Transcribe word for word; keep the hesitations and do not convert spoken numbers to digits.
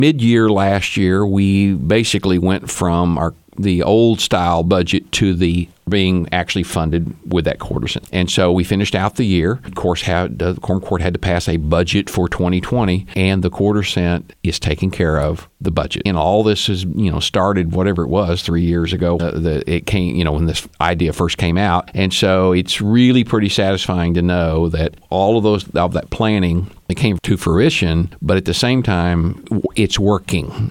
Mid-year last year, we basically went from our the old style budget to the being actually funded with that quarter cent. And so we finished out the year. Of course, had, the Quorum Court had to pass a budget for twenty twenty, and the quarter cent is taking care of the budget. And all this is, you know, started whatever it was three years ago. Uh, the, it came, you know, when this idea first came out. And so it's really pretty satisfying to know that all of those, of that planning, it came to fruition, but at the same time, it's working.